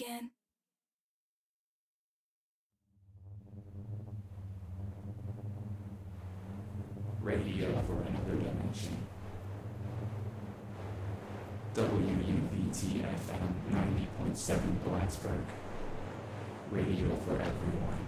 again. Radio for another dimension. WUVT-FM 90.7 Blacksburg. Radio for everyone.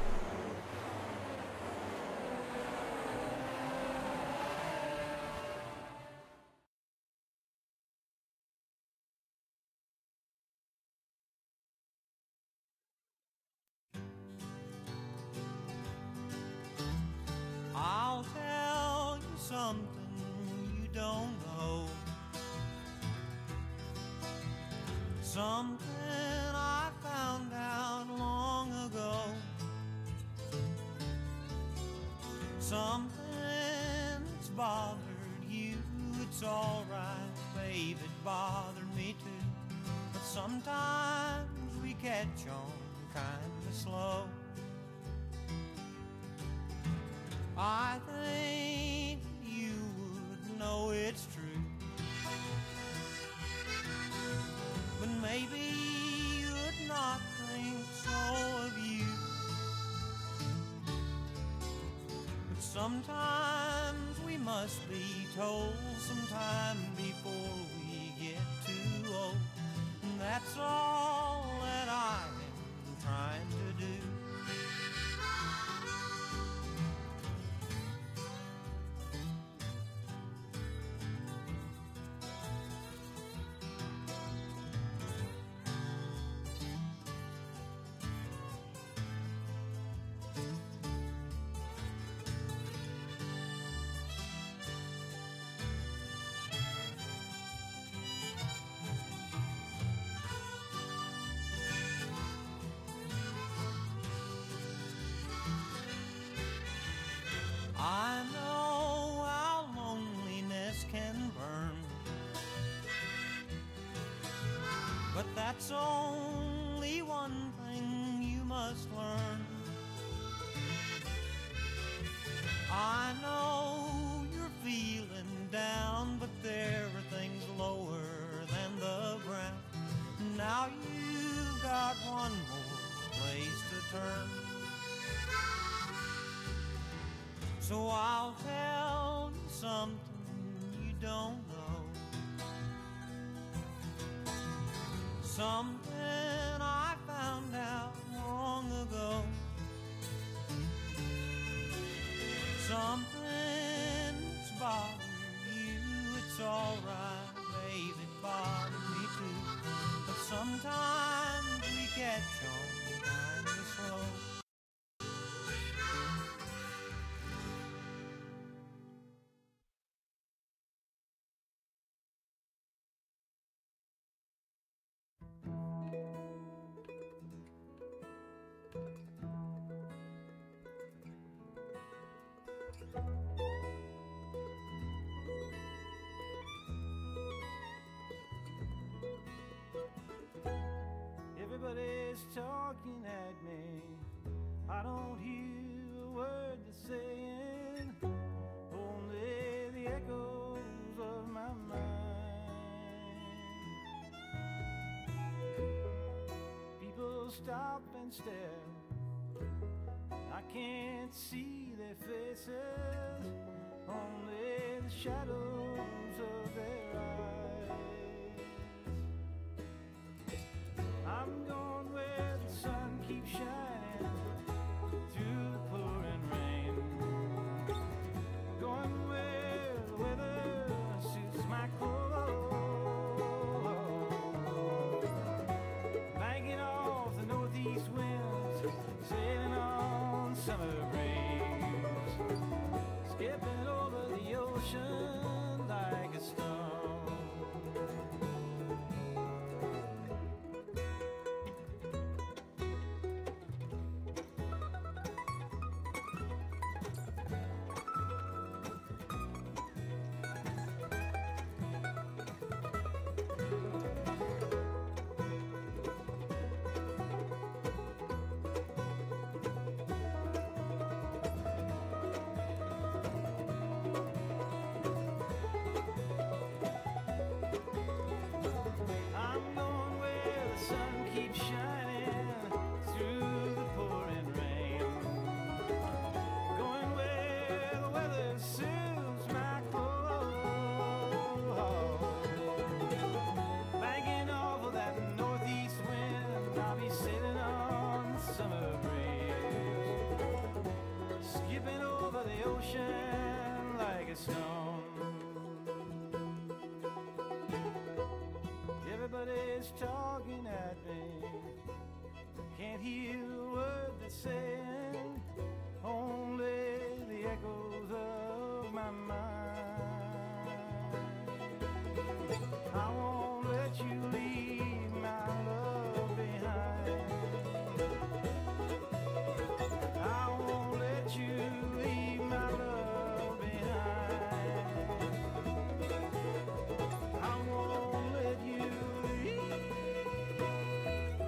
I'll tell you something you don't know. Something I found out long ago. Something that's bothered you. It's alright, babe, it bothered me too. But sometimes we catch on kinda slow. I think you would know it's true, but maybe you'd not think so of you. But sometimes we must be told sometime before we get too old, and that's all that I am trying to do. I know how loneliness can burn, but that's only one thing you must learn. I know you're feeling down, but there are things lower than the ground. Now you've got one more place to turn. So I'll tell you something you don't know. Something I found out long ago. Something's bothering you. It's alright, babe, it bothered me too. But sometimes we catch on kinda slow. Everybody's talking at me. I don't hear a word they're saying, only the echoes of my mind. People stop and stare. I can't see their faces, only the shadows of their eyes. I'm going where the sun keeps shining through the pouring rain, going where the weather suits my clothes, banking off the northeast winds, sailing on summer breeze, skipping over the ocean like a stone. ocean like a stone. Everybody's talking at me, can't hear a word they're saying, only the echoes of my mind. I won't let you leave my love behind. I won't let you leave my love behind. I won't let you leave my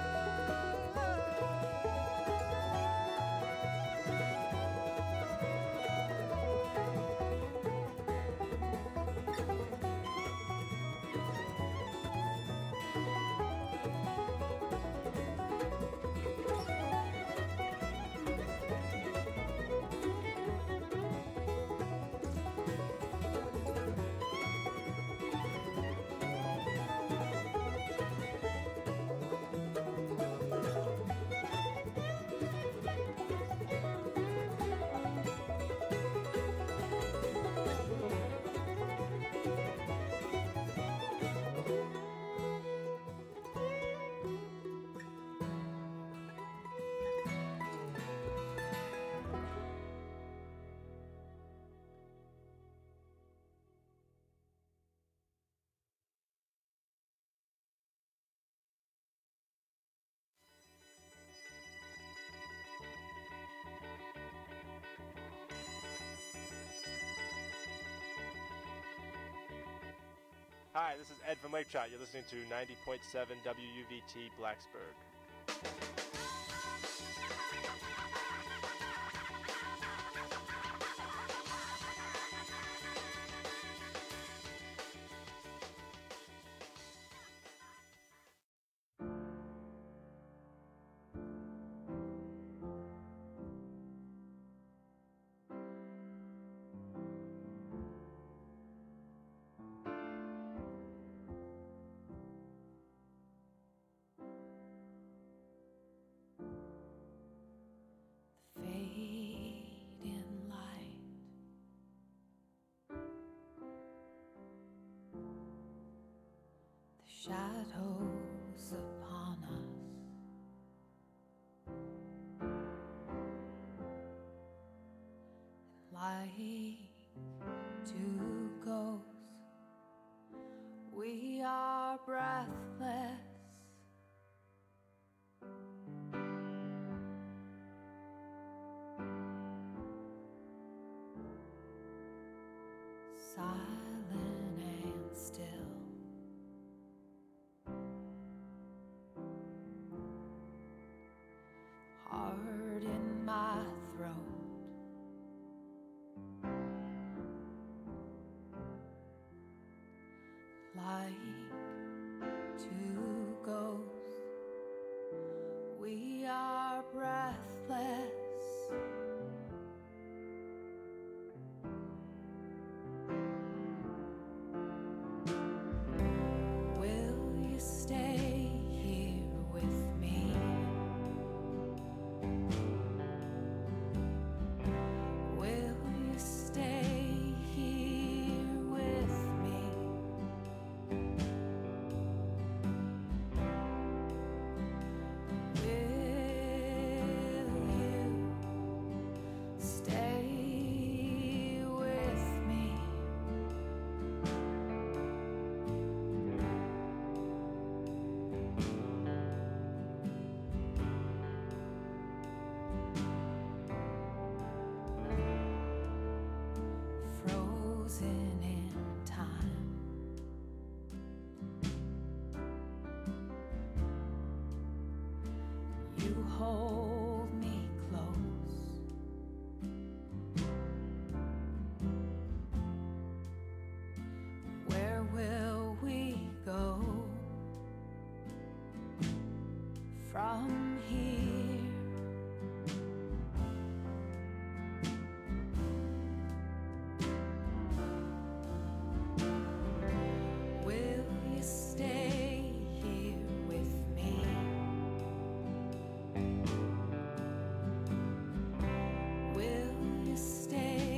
Hi, this is Ed from Lake Shot. You're listening to 90.7 WUVT Blacksburg. Fading light, the shadows upon us, and like two ghosts, we are breathless. Silent and still, heart in my throat, like two ghosts, we are breathless. Stay here with me. Will you stay here with me? Will you stay with me? Frozen in time, you hold me close. Where will we go from here? Stay here with me. Will you stay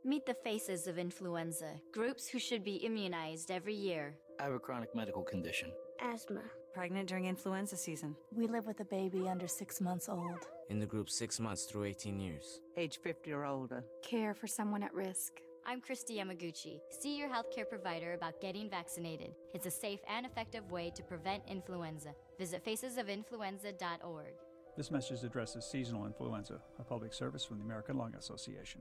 Meet the faces of influenza, groups who should be immunized every year. I have a chronic medical condition. Asthma. Pregnant during influenza season. We live with a baby under 6 months old. In the group 6 months through 18 years. Age 50 or older. Care for someone at risk. I'm Christy Yamaguchi. See your healthcare provider about getting vaccinated. It's a safe and effective way to prevent influenza. Visit facesofinfluenza.org. This message addresses seasonal influenza, a public service from the American Lung Association.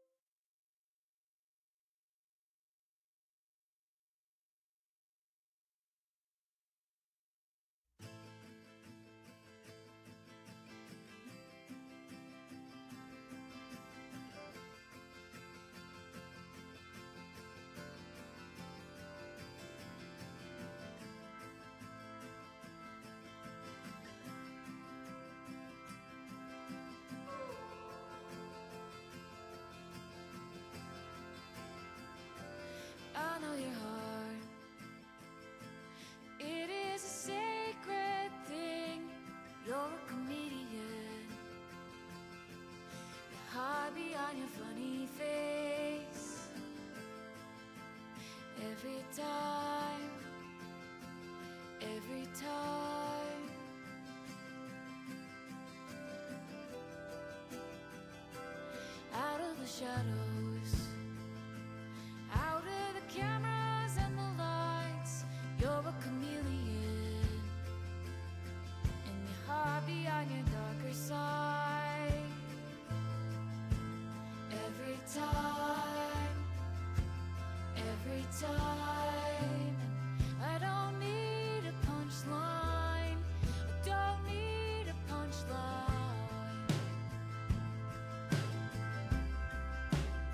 I know your heart. It is a sacred thing. You're a comedian. You hide behind your funny face. Every time. Out of the shadows. Out of the cameras and the lights, you're a chameleon. And you hide behind your darker side. Every time, I don't need a punchline. I don't need a punchline.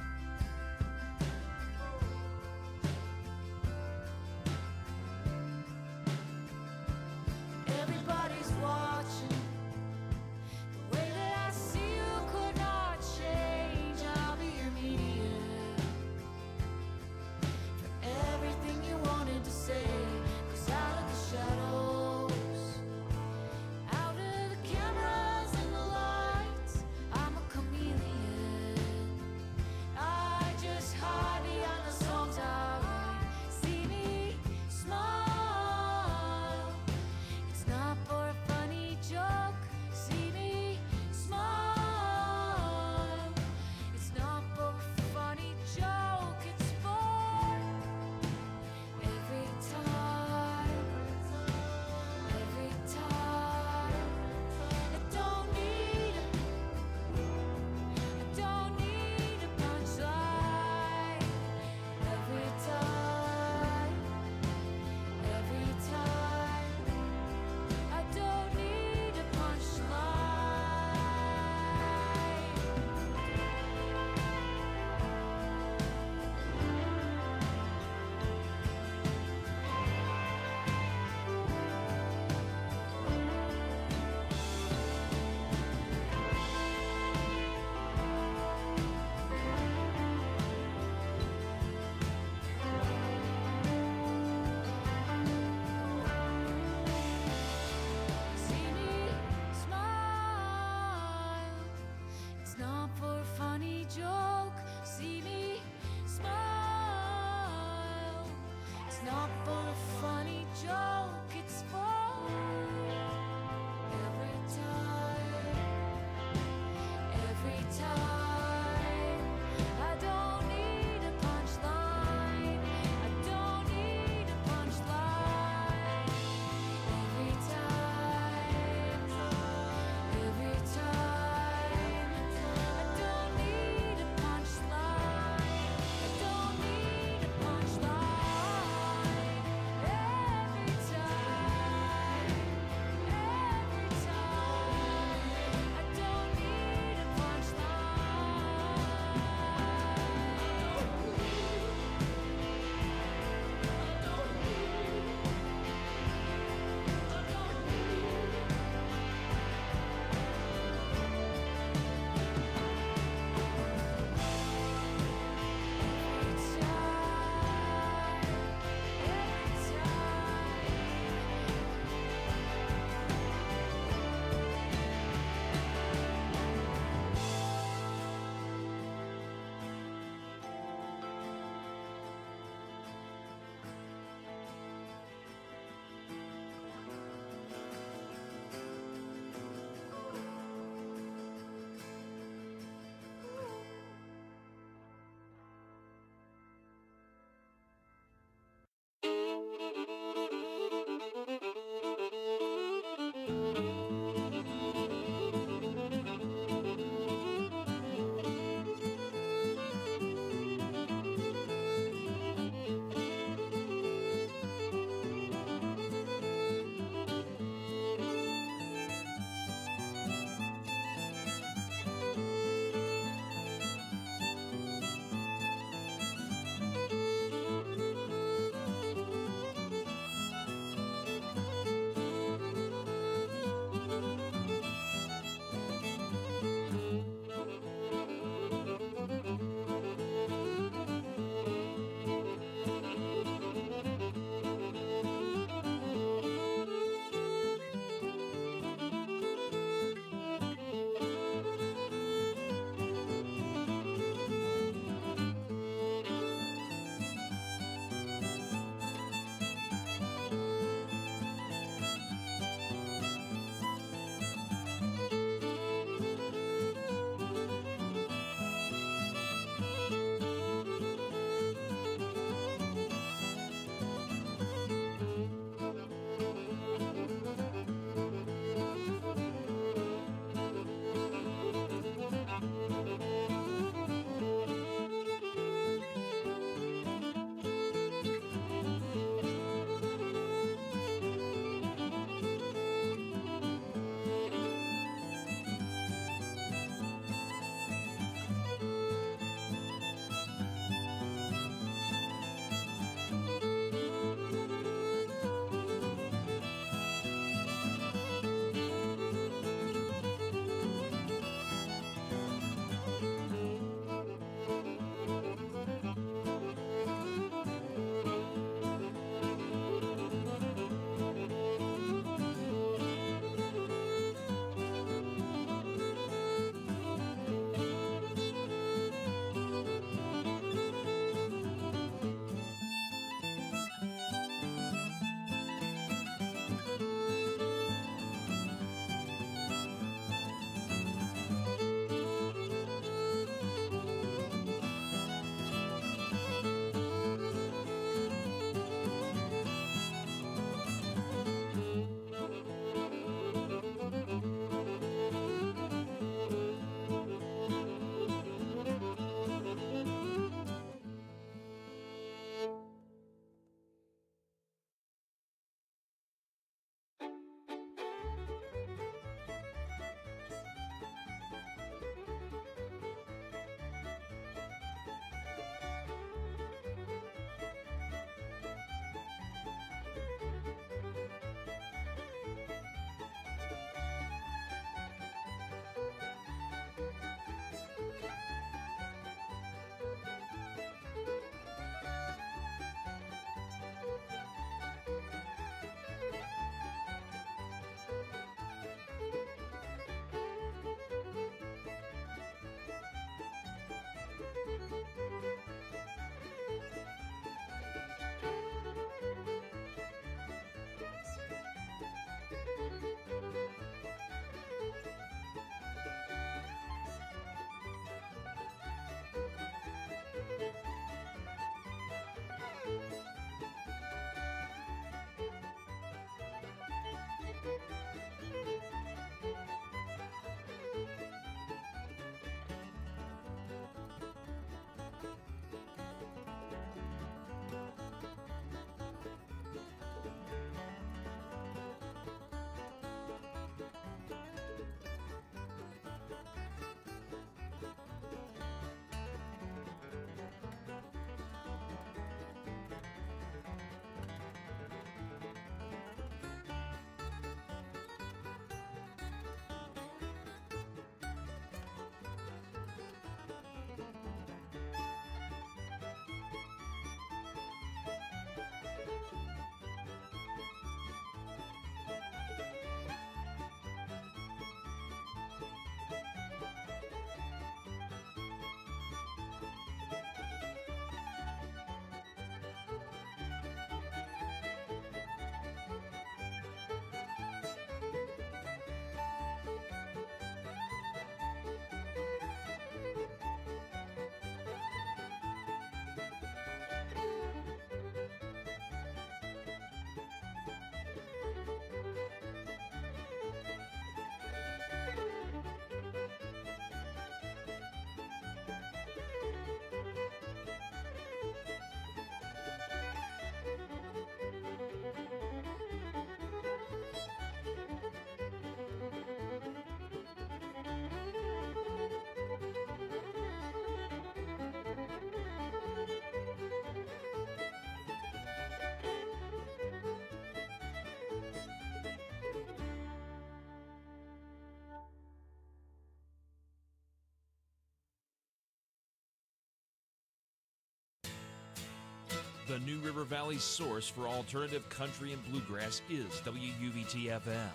The New River Valley's source for alternative country and bluegrass is WUVT-FM.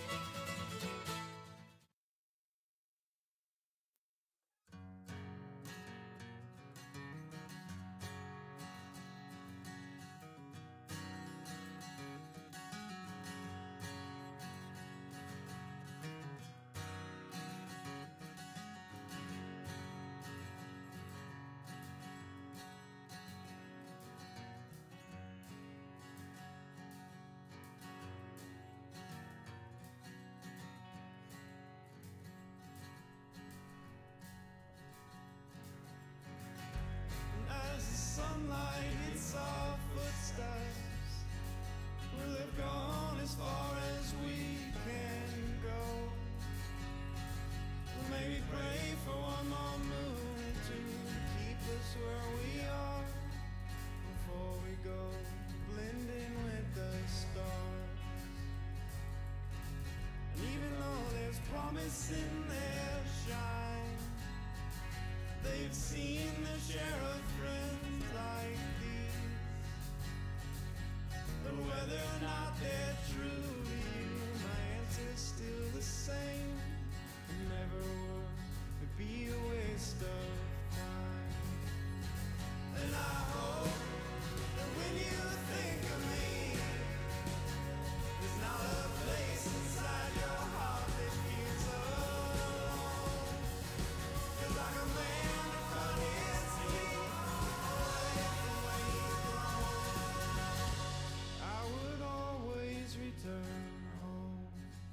Sunlight hits our footsteps. We'll have gone as far as we can go. We'll maybe pray for one more moon to keep us where we are before we go blending with the stars. And even though there's promise in their shine, they've seen their share of friends like these. But whether or not they're true to you, my answer's still the same. It never would be a waste of time. And I hope that when you think of me, there's not a place inside your heart that feels alone. 'Cause like a man that cut his teeth away from where he belongs, I would always return home.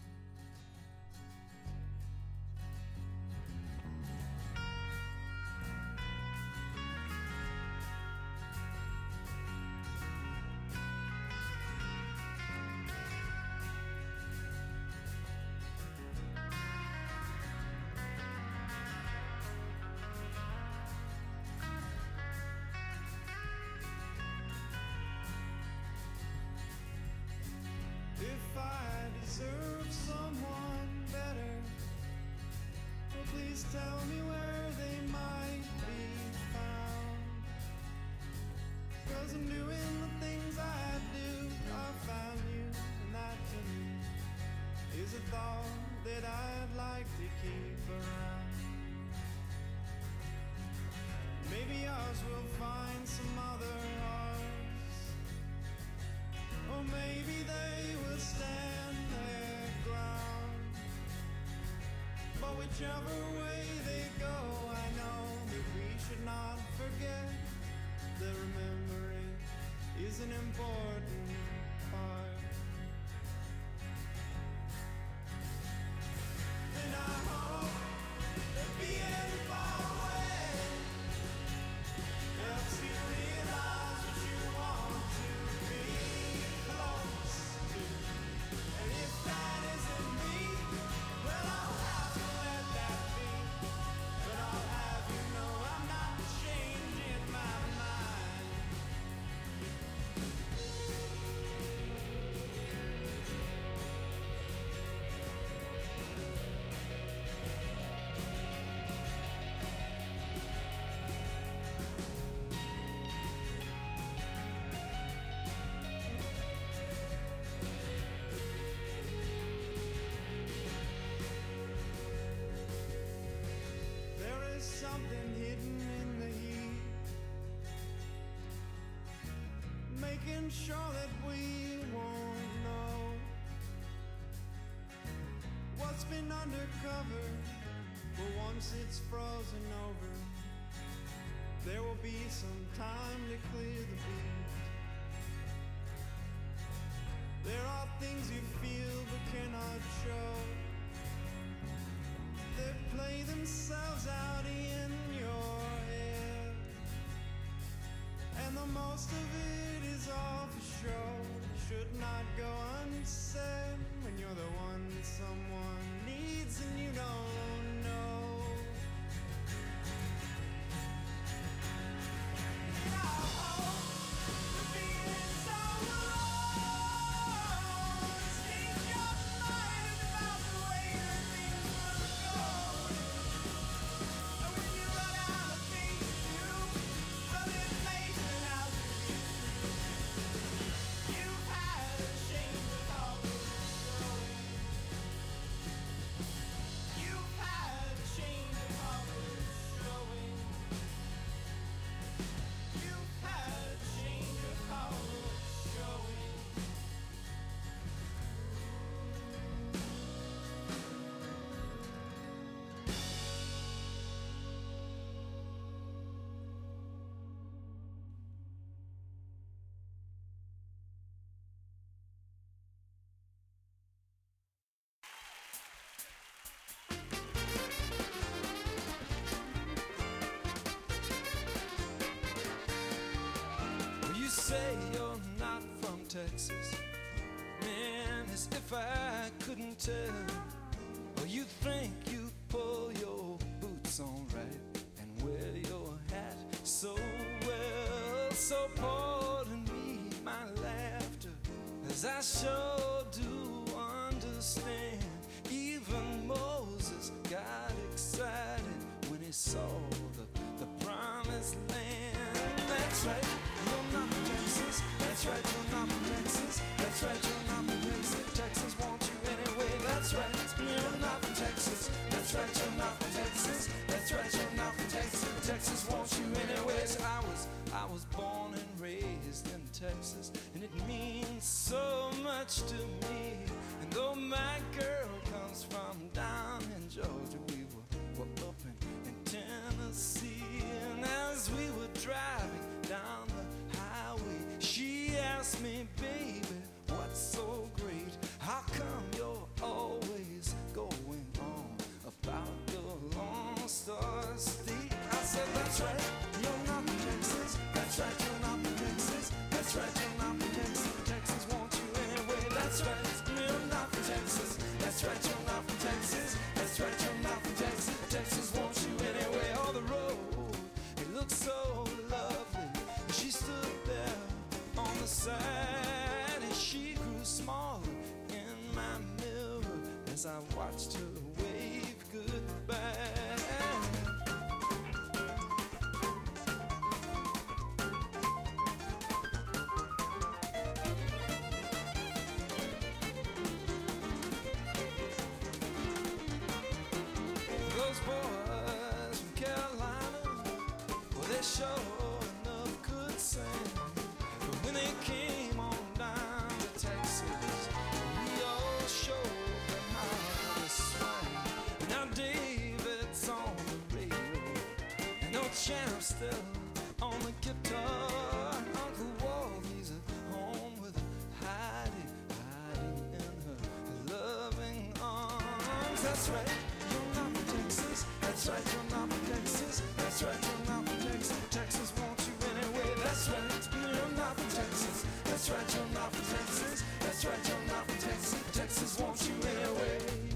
If I deserve someone better, well, please tell me where they might be found. 'Cause I'm doing the things I do. I found you, and that to me is a thought that I'd like to keep around. Maybe ours will find some other hearts, or maybe they will stand their ground. But whichever way they go, I know that we should not forget that remembering is an important part. And I hope that being far away helps you realize what you want to be close to. And if that isn't me, well, I'll have to let that be. But I'll have you know I'm not changing my mind. There is something hidden in the heat, making sure that we won't know what's been undercover. But once it's frozen over, there will be some time to clear the beat. There are things you feel but cannot show, that play themselves out in your head. And the most of it is all for show. Should not go unsaid when you're the one that someone needs and you don't know. And I hope that being so alone steals your mind about the way that things will go. And when you run out of things to do, resignation has to be true. Texas. Man, as if I couldn't tell. Well, you think you pull your boots on right and wear your hat so well. So pardon me my laughter, as I sure do understand. Even Moses got excited when he saw the promised land. That's right, you're not from Texas. That's right, you're not from Texas. That's right, you're not from Texas. Texas wants you anyway. That's right, you're not from Texas. That's right, you're not from Texas. That's right, you're not from Texas. Texas wants you anyway. So I was born and raised in Texas, and it means so much to me. And though my girl comes from down in Georgia, we were up in Tennessee. And as we were driving down the highway, she asked me, baby, what's so great? How come you're always going on about the Lone Star State? I said, that's right, you're not from Texas. That's right, you're not from Texas. That's right, you're not from Texas. Texas wants you anyway. That's right, you're not from Texas. That's right, you're not from Texas. That's right, you're not from Texas. Texas wants you anyway. On the road, it looks so lovely. She stood there on the side, and she grew smaller in my mirror as I watched her wave goodbye. Those boys from Carolina, well, they sure enough could sing. But when they came on down to Texas, we all showed them how to swing. Now David's on the radio, and old Champ's still on the guitar. Uncle Walt, he's at home with Heidi, hiding in her loving arms. That's right, you're not from Texas. That's right, you're not from Texas. That's right, you're not from Texas. Texas wants you anyway. That's right, you're not from Texas. That's right, you're not from Texas. That's right, you're not from Texas. Texas wants you anyway.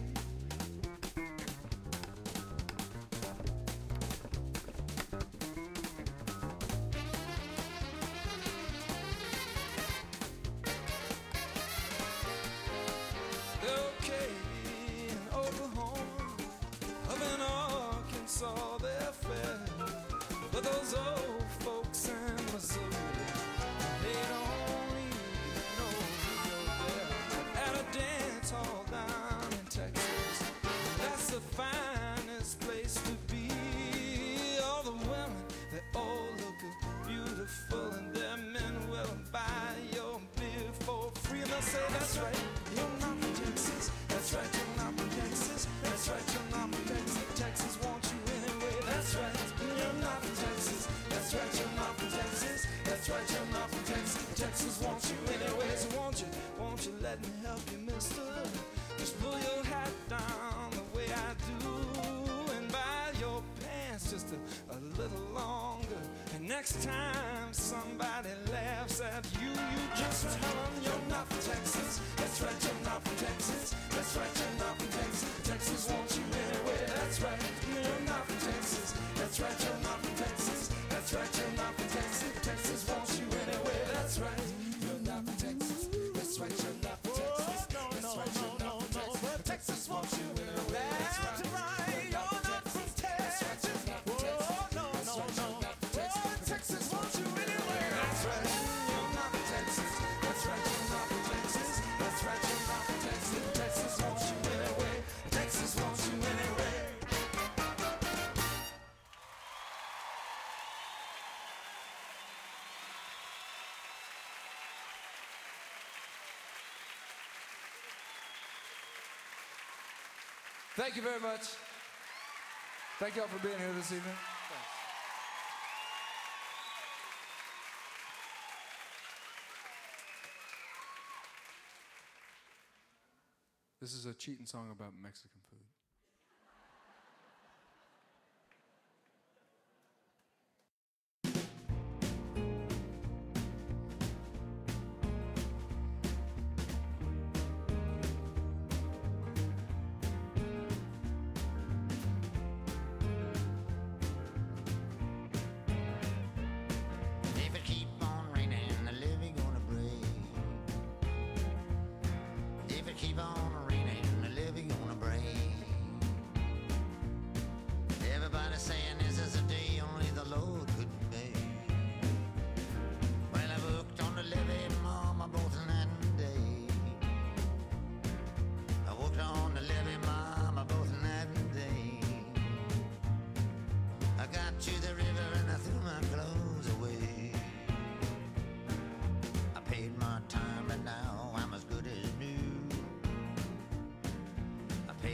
Okay, in Oklahoma, up in Arkansas, they're fair. But those old folks in Missouri, they don't even know you're there. At a dance hall down in Texas, that's the finest place to be. All the women, they all look beautiful, and their men will buy your beer for free. And they'll say, that's right, you're not from Texas. That's right, you're not from Texas. That's right, you're not from Texas. Texas wants you anyway. That's right, you're not from Texas. That's right, you're not from Texas. That's right, you're not from Texas. Texas wants you anyway. So won't you let me help you, mister? Just pull your hat down the way I do, and buy your pants just a little longer. And next time somebody laughs at you, you just tell them you're not from Texas. That's right, you're not from Texas. That's right, you're not from Texas. Texas wants you anyway. That's right, you're not from Texas. That's right, you're not from Texas. That's right, you're not from Texas. Texas wants you anyway. That's right, you're not from Texas. That's right, you're not from Texas. That's right, you're not from Texas. Texas wants you anyway. That's right, you're not from Texas. That's right, you're not from Texas. Texas wants you anyway. That's right, you're not from Texas. That's right, you're not from Texas. That's right, you're not from Texas. Texas wants you anyway. Texas wants you anyway. Thank you very much. Thank y'all for being here this evening. This is a cheating song about Mexican food.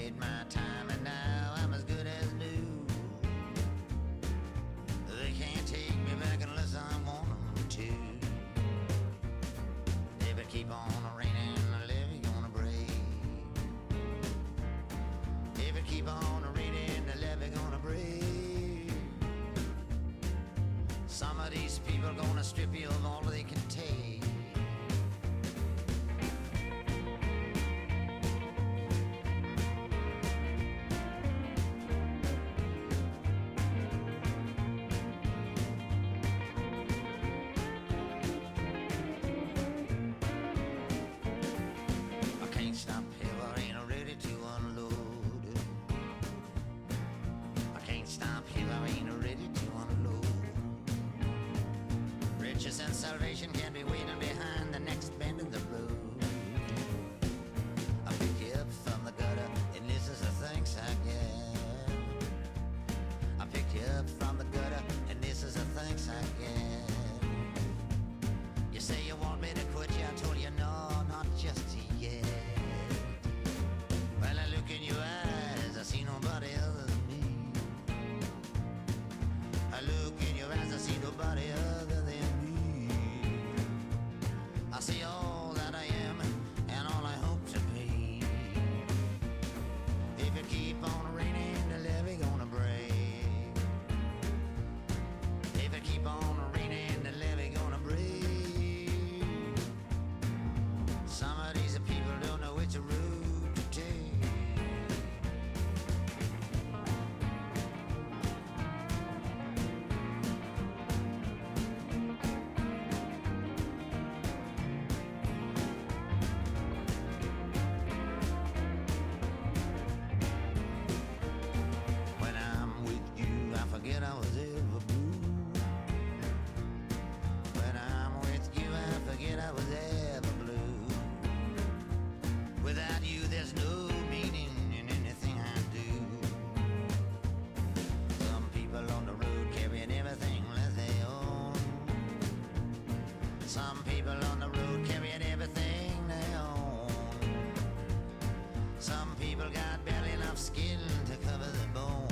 paid my time and now I'm as good as new. They can't take me back unless I want them to. If it keep on raining, the levee gonna break. If it keep on raining, the levee gonna break. Some of these people gonna strip you of all they can take. And salvation can be waiting behind the next bend of the road. I pick you up from the gutter, and this is the thanks I get. I picked you up from the gutter, and this is the thanks I get. You say you want me to quit you, I told you no, not just yet. Well, I look in your eyes, I see nobody other than me. I look in your eyes, I see nobody other than me. I see all that I am and all I hope to be. If it keep on raining, the levee gonna break. If it keep on raining, the levee gonna break. Some of these people don't know which route to take. Forget I was ever blue. When I'm with you, I forget I was ever blue. Without you, there's no meaning in anything I do. Some people on the road carrying everything that they own. Some people on the road carrying everything they own. Some people got barely enough skin to cover the bone.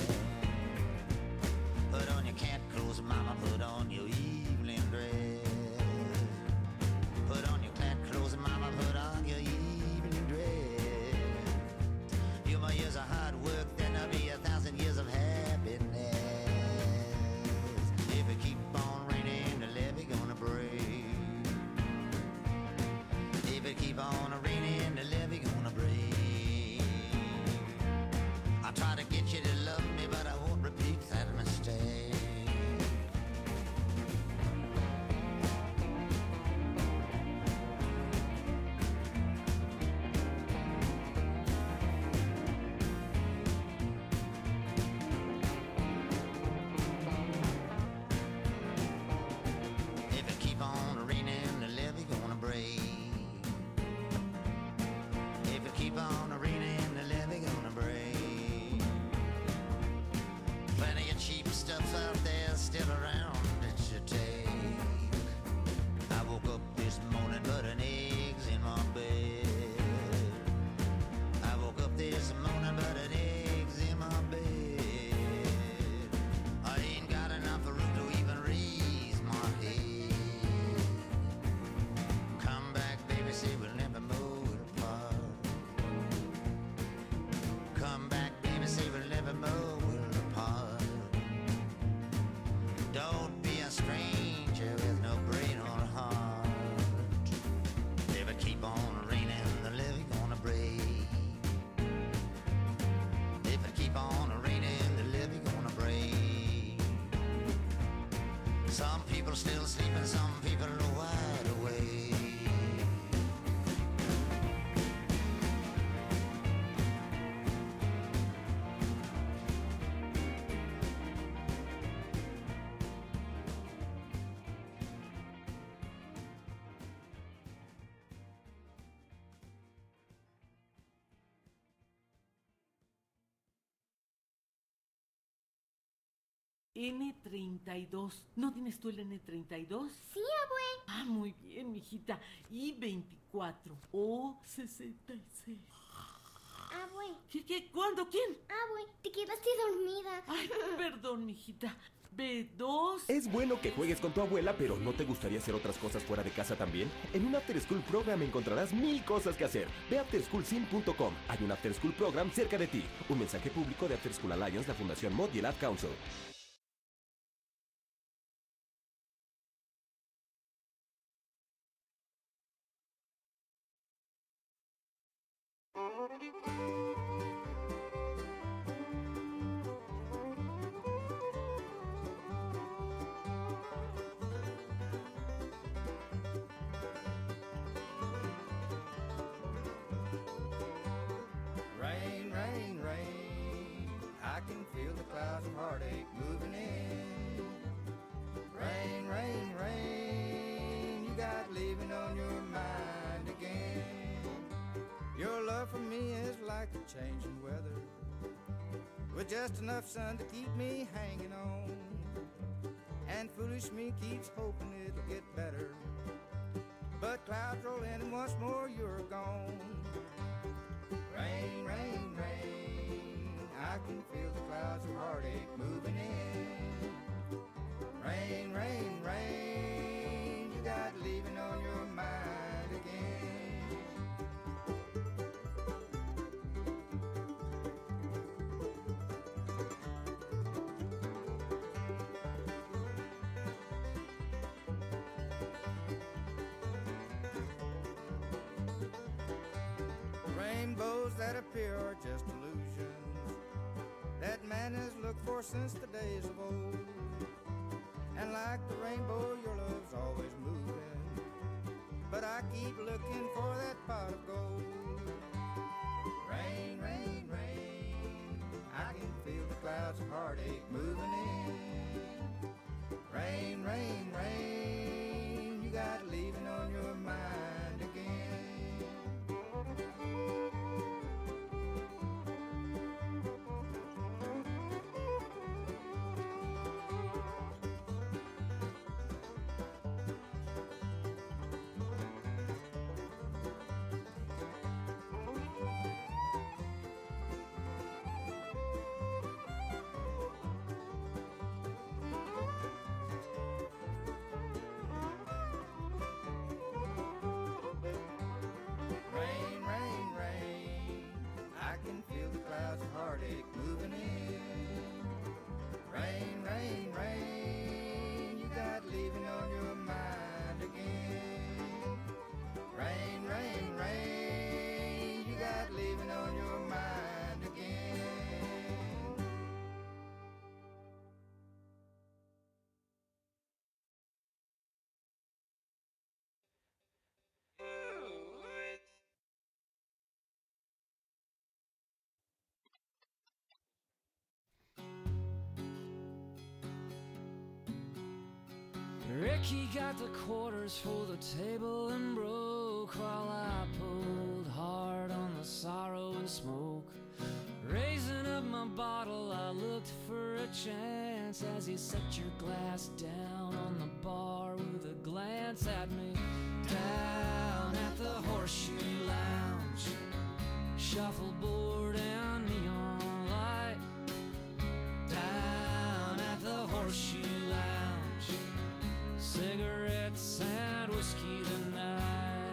Put on your cat clothes, mama, put on your evening dress. Put on your cat clothes, mama, put on your evening dress. Few more years of hard work, then there'll be 1,000 years of happiness. If it keep on raining, the levee gonna break. If it keep on raining, the levee gonna break. I try to get you to love me, but I won't repeat that mistake. If it keep on raining, the levee gonna break. If it keep on raining, the levee gonna break. Plenty of cheap stuff out there still around to take. I woke up this morning, but an egg's in my bed. I woke up this morning, but an egg's in my bed. I ain't got enough room to even raise my head. Come back, baby, say we'll never move apart. Come back, baby, say we'll never move apart. Don't be a stranger with no brain or heart. If it keep on raining, the levee gonna break. If it keep on raining, the levee gonna break. Some people still sleeping, some people are wide awake. N32. ¿No tienes tú el N32? Sí, abue. Ah, muy bien, mijita. Y 24 o 66. Abue, ¿Qué? ¿Cuándo? ¿Quién? Güey, te quedaste dormida. Ay, perdón, mijita. B2. Es bueno que juegues con tu abuela, pero ¿no te gustaría hacer otras cosas fuera de casa también? En un After School Program encontrarás 1000 cosas que hacer. Ve a afterschoolsim.com. Hay un After School Program cerca de ti. Un mensaje público de After School Alliance, la Fundación Mod y el Ad Council. Rain, rain, rain, I can feel the clouds of heartache moving in. Rain, rain, rain, you got leaving on your mind again. Your love for me is like the changing weather, with just enough sun to keep me hanging on. And foolish me keeps hoping it'll get better, but clouds roll in and once more you're gone. Rain, rain, rain, I can feel the clouds of heartache moving in. Rain, rain, rain, you got leaving on your mind again. Rainbows that appear are just illusions that man has looked for since the days of old. And like the rainbow, your love's always moving, but I keep looking for that pot of gold. Rain, rain, rain, I can feel the clouds of heartache moving in. Rain, rain, rain, you got leaving on your mind again. Rain, rain, rain, I can feel the clouds of heartache moving in. Rain, rain, rain, you got leaving on your mind again. Rain, rain, rain, you got leaving on your mind again. Ricky got the quarters for the table and broke while I pulled hard on the sorrow and smoke. Raising up my bottle, I looked for a chance as he set your glass down on the bar with a glance at me. Down at the Horseshoe Lounge, shuffleboard and neon light. Down at the Horseshoe Lounge, cigarettes and whiskey tonight.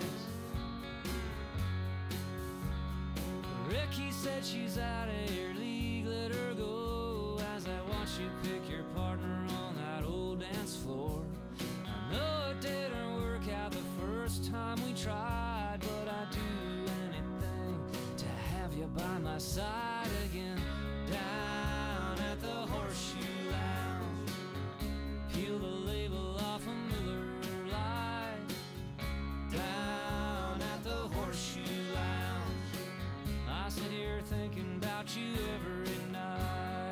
Ricky said she's out of your league, let her go, as I watch you pick your partner on that old dance floor. I know it didn't work out the first time we tried, but I'd do anything to have you by my side again. Down at the Horseshoe Lounge, peel the label off a Miller Lite. Down at the Horseshoe Lounge, I sit here thinking about you every night.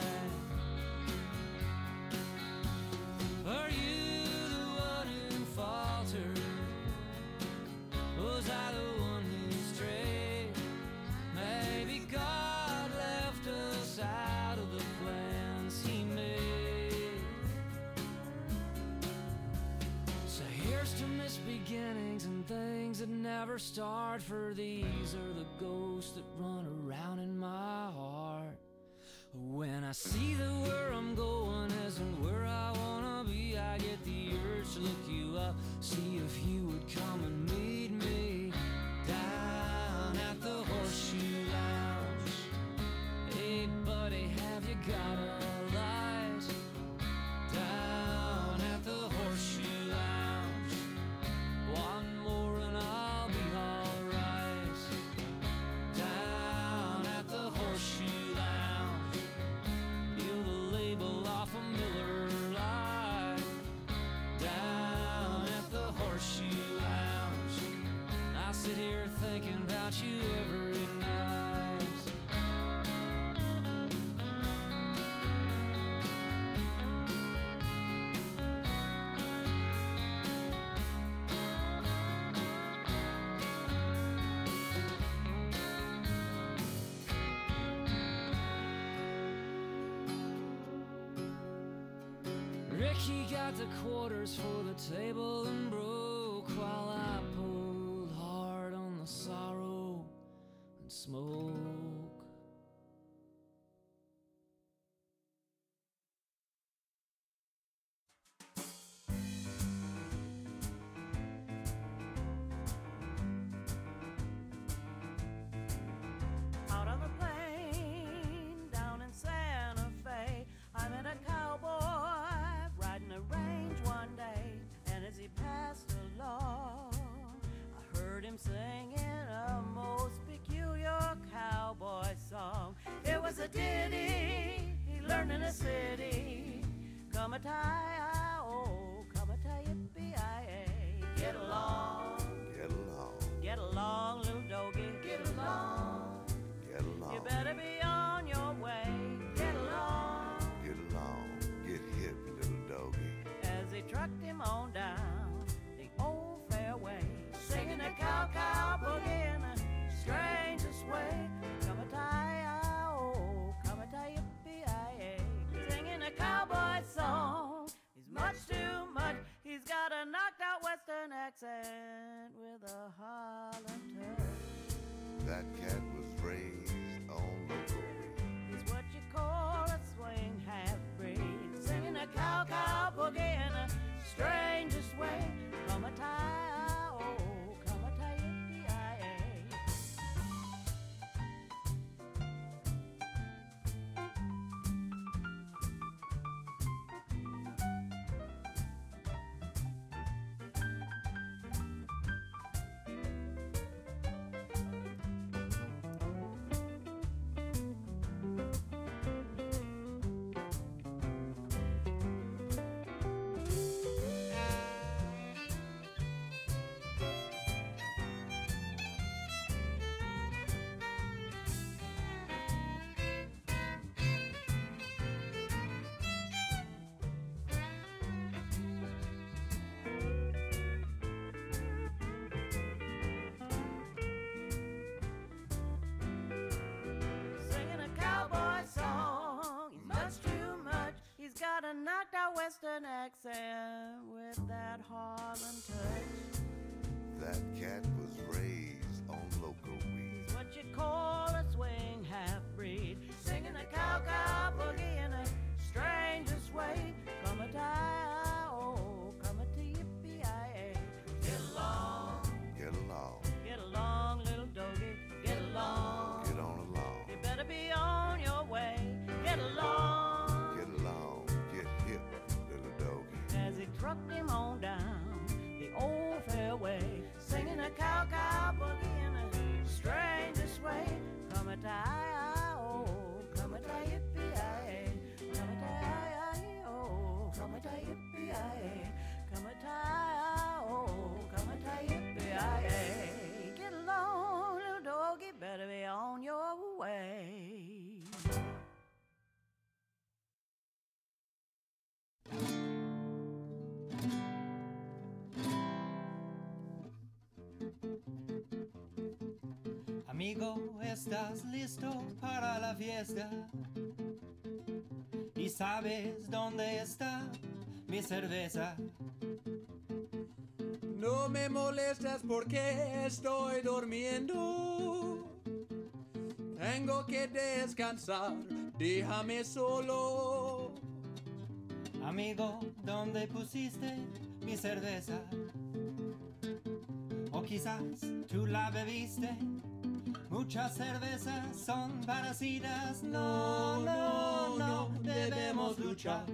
Are you the one who faltered? Was I the one who strayed? Maybe God left us out of the plans He made. So here's to misbeginnings and things that never start, for these are the ghosts that run around in my see that where I'm going isn't where I wanna be. I get the urge to look you up, see if you would come and meet me down at the Horseshoe Lounge. Hey buddy, have you got a light? Down at the Horseshoe Lounge. One more and I'll be alright. Down at the Horseshoe Lounge. Peel the label off a Miller Lite. Down at the Horseshoe Lounge. I sit here thinking about you every night. Ricky got the quarters for the table and broke while I pulled hard on the sorrow and smoke. Out on the plain, down in Santa Fe, I met a cowboy riding a range one day, and as he passed along, I heard him singing a most peculiar cowboy song. It was a ditty he learned in a city. Come a tie, oh, come a tie, yippee-yi-yi. Get along, Get along, get along, little doggy. Get along. get along, You better be on your way. Get along. get hip, little doggy. As they trucked him on down the old fairway, singing a cow boogie in the strangest way. Come a tie, oh, come a tie, yippee-yi-yi. Singing a cowboy song. He's much too much. He's got a knocked out western accent with a Harlem touch. That cat was raised on local weed. He's what you call a swing half-breed, singing a cow boogie in the strangest way. Come a tie, oh, come a tie, yippee-yi-yi. Singing a cowboy song. He's much too much. He's got a knocked out western accent with that Harlem touch. That cat was raised on local weed. What you call a swing half-breed, singing a cow boogie in a strangest way. Come a tie, oh, come a yippee-yi-yi. Get along, Get along, little doggy. Get along, get on along, you better be on your way. Get along, get hip, little doggy. as he trucked him on down the old fairway, singing a cow boogie in a strangest way. Come a tie, oh, come a tie, yippee-yi-yi. Come a tie, oh, come a tie, yippee-yi-yi. Come a tie, oh, come a tie, yippee-yi-yi. Get along, little doggy, better be on your way. Amigo, ¿estás listo para la fiesta? ¿Y sabes dónde está mi cerveza? No me molestas porque estoy durmiendo. tengo que descansar, déjame solo. Amigo, ¿dónde pusiste mi cerveza? O quizás tú la bebiste. Muchas cervezas son parecidas. No, no, no, debemos luchar.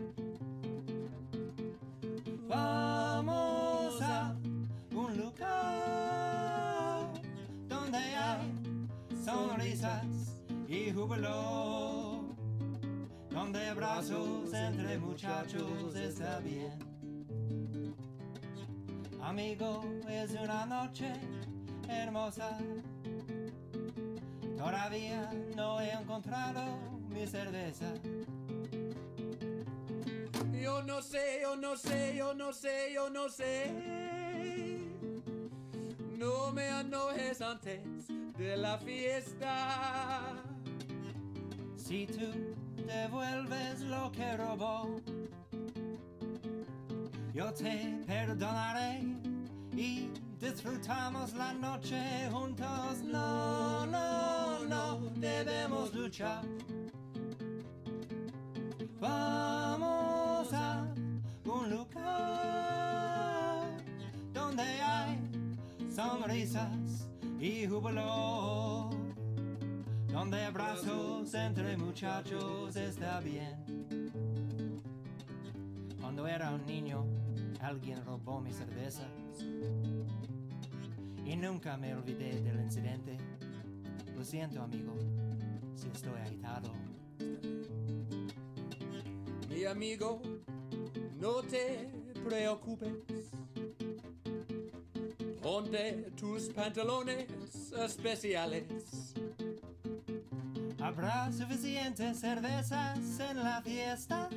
Vamos a un lugar donde hay sonrisas y júbilo, donde abrazos entre muchachos está bien. Amigo, es una noche hermosa. Todavía no he encontrado mi cerveza. Yo no sé, yo no sé, yo no sé, yo no sé. No me enojes antes de la fiesta. Si tú devuelves lo que robó, yo te perdonaré y disfrutamos la noche juntos. No, no, no, debemos luchar. Vamos a un lugar donde hay sonrisas y júbilo, donde abrazos entre muchachos está bien. Cuando era un niño, alguien robó mi cerveza y nunca me olvidé del incidente. Lo siento, amigo, si estoy agitado. Mi amigo, no te preocupes. Ponte tus pantalones especiales. ¿Habrá suficientes cervezas en la fiesta?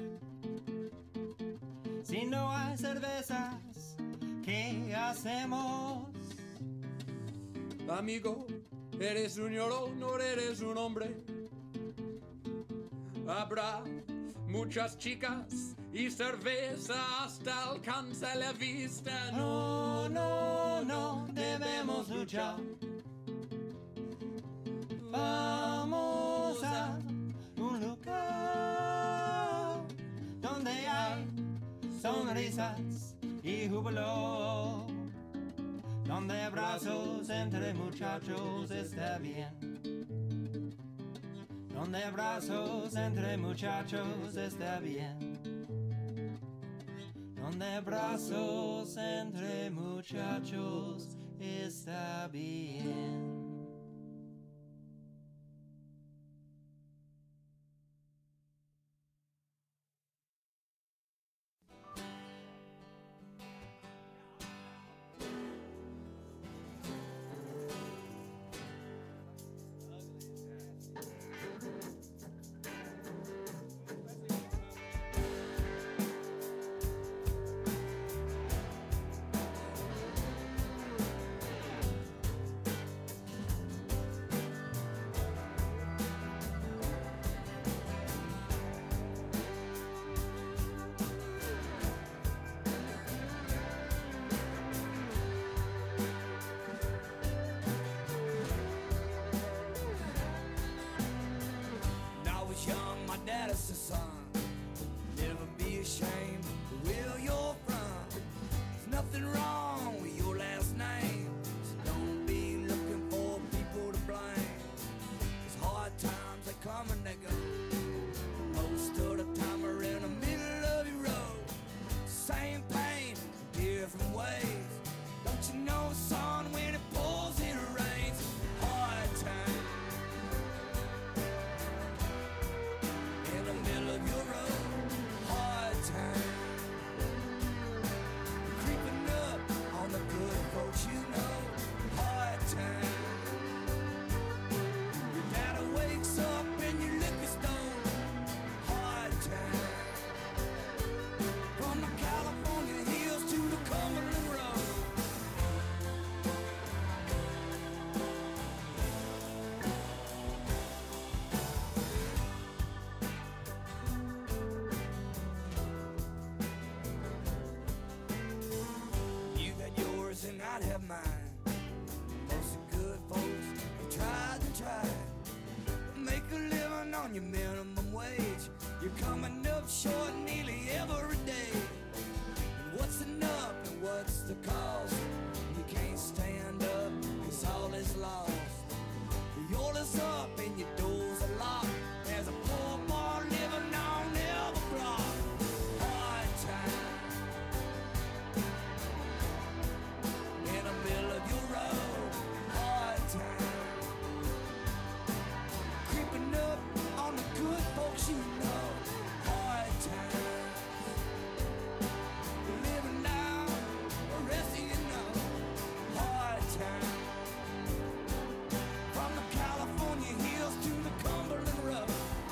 Si no hay cervezas, ¿qué hacemos? Amigo, eres un llorón, no eres un hombre. Habrá muchas chicas y cerveza hasta alcanza la vista. No, no, no, debemos luchar. Vamos a un lugar donde hay sonrisas y júbilo, donde abrazos entre muchachos está bien. Donde abrazos entre muchachos está bien. Donde abrazos entre muchachos está bien. Daddy's the son. Never be ashamed of where you're from. There's nothing wrong with your last name, so don't be looking for people to blame. 'Cause hard times they come and they go. Most of the time we're in the middle of your road. Same pain, different ways. Don't you know, son, when it pours it rains. Hard times. Your dad wakes up and you look on your minimum wage. You're coming up short nearly every day. And what's enough and what's the cost? You can't stand up, 'cause all is lost. The oil is up and your doors are locked. There's a poor boy living on every block. Hard time in the middle of your road. Hard time creeping up on the good folks you know. Hard time living down the rest of you know. Hard time from the California hills to the Cumberland Road.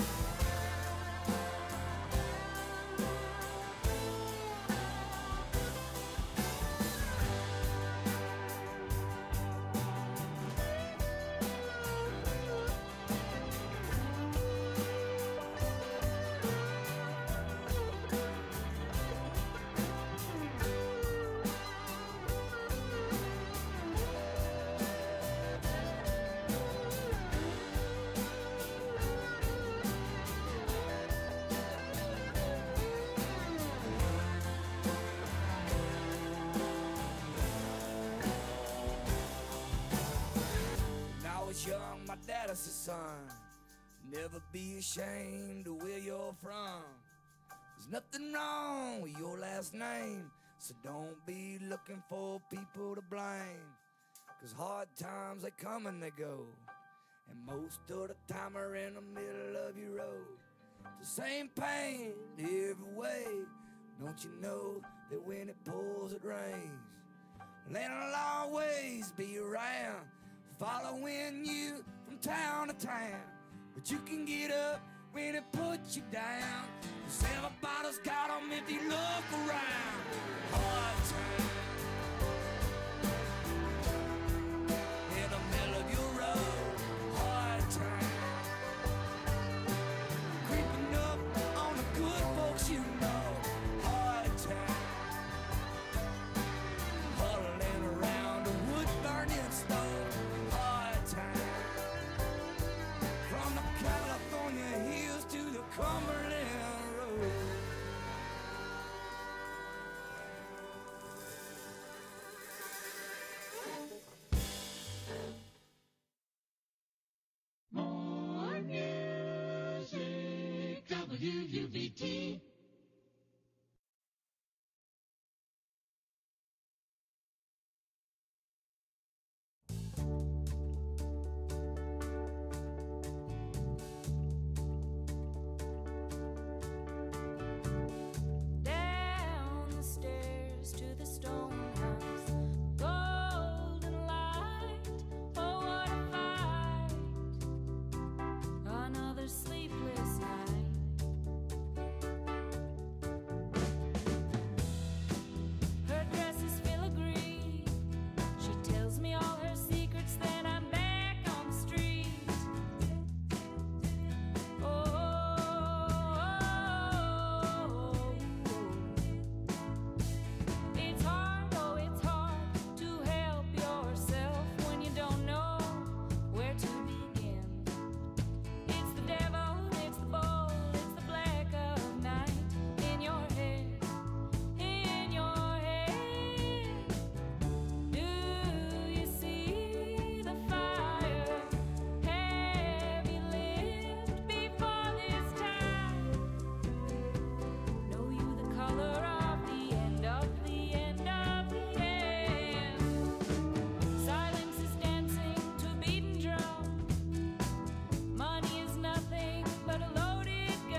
When I was young, my daddy said, son, never be ashamed of where you're from. There's nothing wrong with your last name, so don't be looking for people to blame. 'Cause hard times, they come and they go, and most of the time are in the middle of your road. The same pain every way. Don't you know that when it pours, it rains? And it'll always be around, following you from town to town. But you can get up when it puts you down, 'cause everybody's got 'em if you look around. Hard time in the middle of your road. Hard time creeping up on the good folks you know. Hard time huddling around a wood-burning stove. Hard time from the California hills to the Cumberland Road. More music, WUVT.